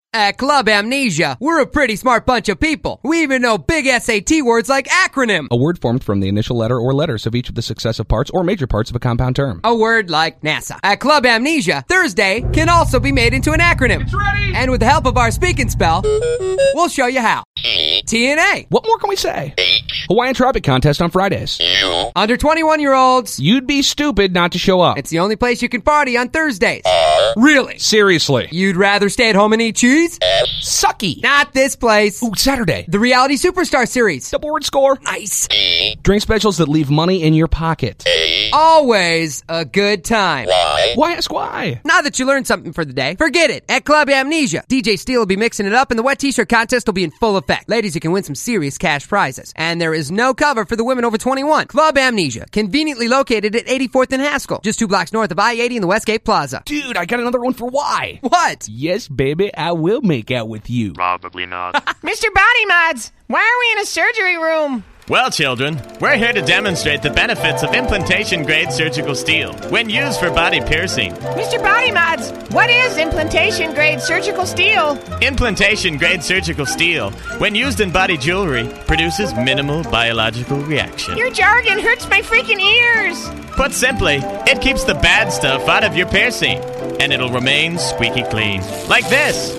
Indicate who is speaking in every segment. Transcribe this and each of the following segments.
Speaker 1: At Club Amnesia, we're a pretty smart bunch of people. We even know big SAT words like acronym.
Speaker 2: A word formed from the initial letter or letters of each of the successive parts or major parts of a compound term.
Speaker 1: A word like NASA. At Club Amnesia, Thursday can also be made into an acronym.
Speaker 3: It's ready!
Speaker 1: And with the help of our Speak and Spell, we'll show you how. TNA.
Speaker 2: What more can we say? Hawaiian Tropic Contest on Fridays.
Speaker 1: Under 21-year-olds.
Speaker 2: You'd be stupid not to show up.
Speaker 1: It's the only place you can party on Thursdays. Really?
Speaker 2: Seriously.
Speaker 1: You'd rather stay at home and eat cheese?
Speaker 2: Sucky.
Speaker 1: Not this place.
Speaker 2: Ooh, Saturday.
Speaker 1: The Reality Superstar Series.
Speaker 2: The board score.
Speaker 1: Nice.
Speaker 2: Drink specials that leave money in your pocket.
Speaker 1: Always a good time.
Speaker 2: Why ask why?
Speaker 1: Now that you learned something for the day, forget it. At Club Amnesia, DJ Steele will be mixing it up and the wet t-shirt contest will be in full effect. Ladies, you can win some serious cash prizes. And there is no cover for the women over 21. Club Amnesia, conveniently located at 84th and Haskell, just 2 blocks north of I-80 in the Westgate Plaza.
Speaker 2: Dude, I got another one for why.
Speaker 1: What?
Speaker 2: Yes, baby, I will make out with you.
Speaker 4: Probably not.
Speaker 5: Mr. Body Mods, why are we in a surgery room?
Speaker 6: Well, children, we're here to demonstrate the benefits of implantation-grade surgical steel when used for body piercing.
Speaker 5: Mr. Body Mods, what is implantation-grade surgical steel?
Speaker 6: Implantation-grade surgical steel, when used in body jewelry, produces minimal biological reaction.
Speaker 5: Your jargon hurts my freaking ears.
Speaker 6: Put simply, it keeps the bad stuff out of your piercing, and it'll remain squeaky clean. Like this.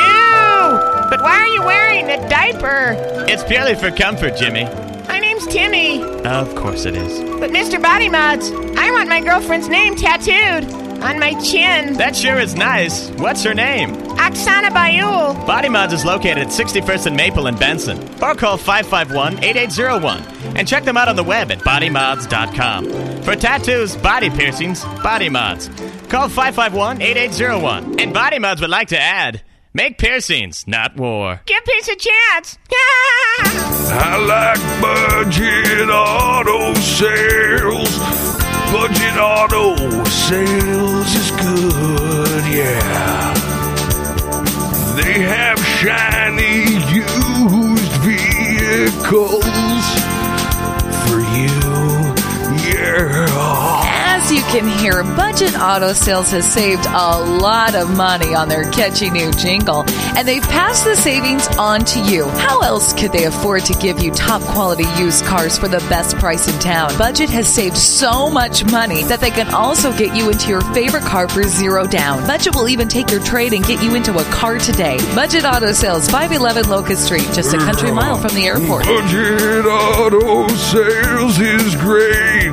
Speaker 5: Ew! But why are you wearing a diaper?
Speaker 6: It's purely for comfort, Jimmy.
Speaker 5: My name's Timmy.
Speaker 6: Of course it is.
Speaker 5: But Mr. Body Mods, I want my girlfriend's name tattooed on my chin.
Speaker 6: That sure is nice. What's her name?
Speaker 5: Oksana Bayul.
Speaker 6: Body Mods is located at 61st and Maple in Benson. Or call 551-8801 and check them out on the web at bodymods.com. For tattoos, body piercings, Body Mods. Call 551-8801. And Body Mods would like to add, make piercings, not war.
Speaker 5: Give peace a chance.
Speaker 7: I like Budget Auto Sales. Budget Auto Sales is good, yeah. They have shiny used vehicles for you, yeah.
Speaker 8: As you can hear, Budget Auto Sales has saved a lot of money on their catchy new jingle, and they've passed the savings on to you. How else could they afford to give you top quality used cars for the best price in town? Budget has saved so much money that they can also get you into your favorite car for zero down. Budget will even take your trade and get you into a car today. Budget Auto Sales, 511 Locust Street, just a country mile from the airport.
Speaker 7: Budget Auto Sales is great.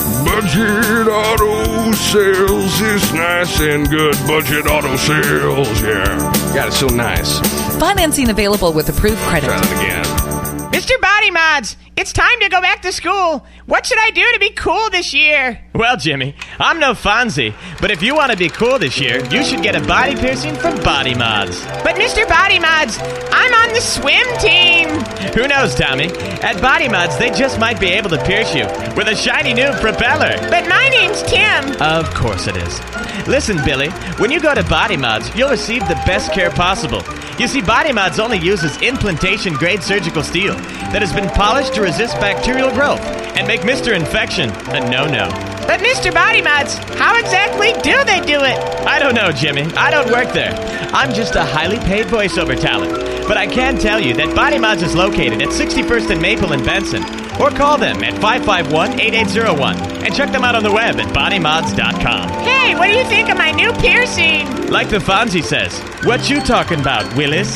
Speaker 7: Budget Auto Sales is nice and good. Budget Auto Sales, yeah.
Speaker 2: God, it's so nice.
Speaker 8: Financing available with approved credit.
Speaker 2: Try that again.
Speaker 5: Mr. Body Mods, it's time to go back to school. What should I do to be cool this year?
Speaker 6: Well, Jimmy, I'm no Fonzie, but if you want to be cool this year, you should get a body piercing from Body Mods.
Speaker 5: But Mr. Body Mods, I'm on the swim team.
Speaker 6: Who knows, Tommy? At Body Mods, they just might be able to pierce you with a shiny new propeller.
Speaker 5: But my name's Tim.
Speaker 6: Of course it is. Listen, Billy, when you go to Body Mods, you'll receive the best care possible. You see, Body Mods only uses implantation-grade surgical steel that has been polished to resist bacterial growth and make Mr. Infection a no-no.
Speaker 5: But Mr. Body Mods, how exactly do they do it?
Speaker 6: I don't know, Jimmy. I don't work there. I'm just a highly paid voiceover talent. But I can tell you that Body Mods is located at 61st and Maple in Benson. Or call them at 551-8801 and check them out on the web at bodymods.com.
Speaker 5: Hey, what do you think of my new piercing?
Speaker 6: Like the Fonzie says, what you talking about, Willis?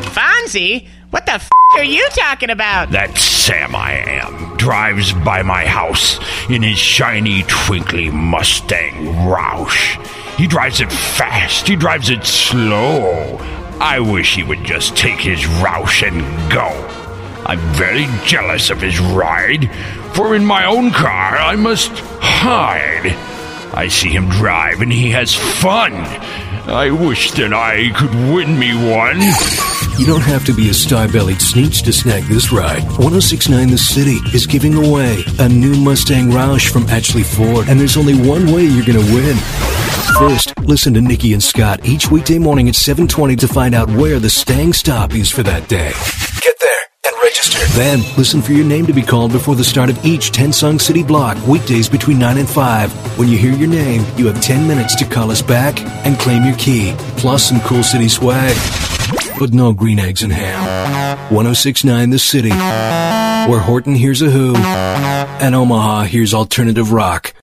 Speaker 5: Fonzie? What the f*** are you talking about?
Speaker 7: That Sam I Am drives by my house in his shiny, twinkly Mustang Roush. He drives it fast. He drives it slow. I wish he would just take his Roush and go. I'm very jealous of his ride, for in my own car I must hide. I see him drive and he has fun. I wish that I could win me one.
Speaker 9: You don't have to be a star-bellied sneech to snag this ride. 106.9 The City is giving away a new Mustang Roush from Ashley Ford, and there's only one way you're going to win. First, listen to Nikki and Scott each weekday morning at 7:20 to find out where the Stang stop is for that day. Get there and register. Then, listen for your name to be called before the start of each 10-song city block, weekdays between 9 and 5. When you hear your name, you have 10 minutes to call us back and claim your key, plus some cool city swag. but no green eggs and ham. 106.9 The City, where Horton hears a who, and Omaha hears alternative rock.